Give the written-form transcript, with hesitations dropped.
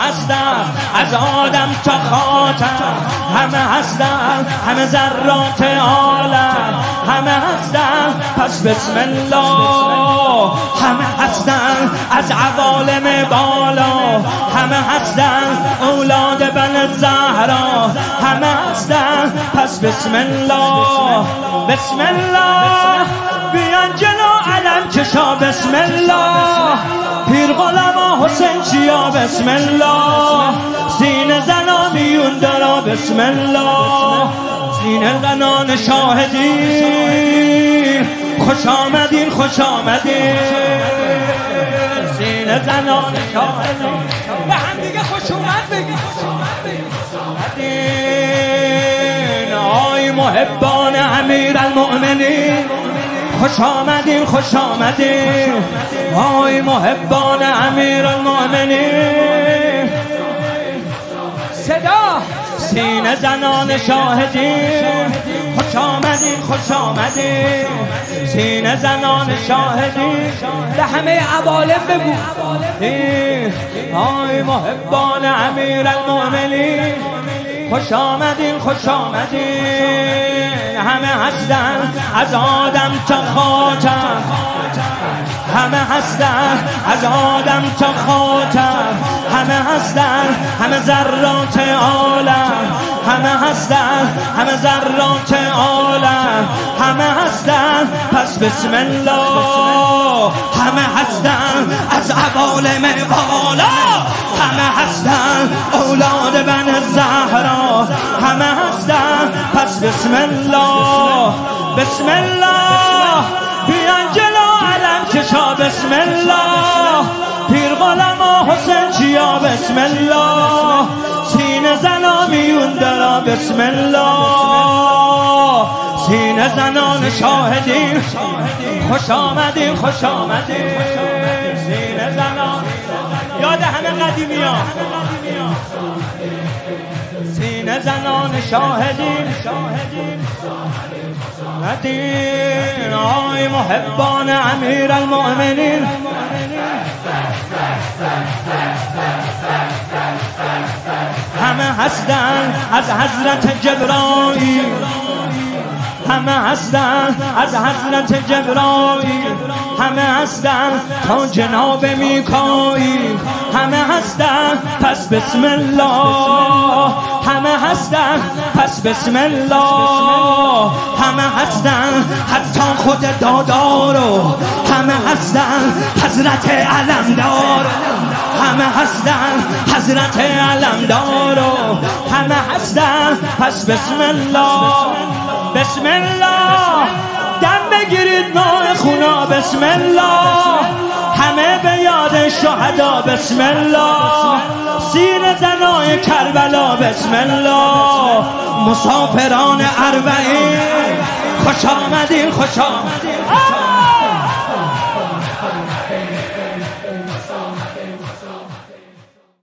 هستن، از آدم تا خاتم همه هستن، همه ذرات عالم همه هستن، پس بسم الله. همه هستن از عوالم بالا، همه هستن اولاد بن زهرا، همه هستن، پس بسم الله. بسم الله. بیان جلو علم کشا بسم الله، پیر غلام حسین چیا بسم الله، سینه زنا میون دارا بسم الله، سینه زنان شاهدین خوش آمدین خوش آمدین، سینه زنان شاهدین به هم دیگه خوش اومد بگید آی محبان امیرالمؤمنین خوش آمدین خوش آمدین، آی محبان امیرالمؤمنین. صدا سینه زنان شاهدین خوش آمدین خوش آمدین، سینه زنان شاهدین به همه عوالم بگو آی محبان امیرالمؤمنین خوش آمدین خوش آمدین، همه هستن از آدم تا خاتم، همه هستن از آدم تا خاتم، همه هستن همه ذرات عالم، همه هستن همه ذرات عالم، همه هستن، پس بسم الله. همه هستن از عوالم بالا، همه هستن اولاد بن زهرا، همه هستن، پس بسم الله. بسم الله. بیان جلو علم کشا بسم الله، پیر غلام حسین چیا بسم الله، سینه زنا میون درا بسم الله، سینه زنان شاهدین خوش آمدین خوش آمدین، سینه زنان یاد همه قدیمی ها، سینه زنان شاهدین مدین، آی محبان امیرالمؤمنین همه هستن از حضرت جبرائیل، همه هستن از حضرت جبرائیل، همه هستن تا جناب میکائیل، همه هستن، پس بسم الله. همه هستن، پس بسم الله. همه هستن حتی خود دادارو، همه هستن حضرت علمدار، همه هستن حضرت علمدارو، همه هستن، پس بسم الله. بسم الله. دم بگیرید ماه خونا بسم الله، همه به یاد شهدا بسم الله، سینه زنای کربلا بسم الله، مسافران اربعین خوش آمدین خوش آمدین.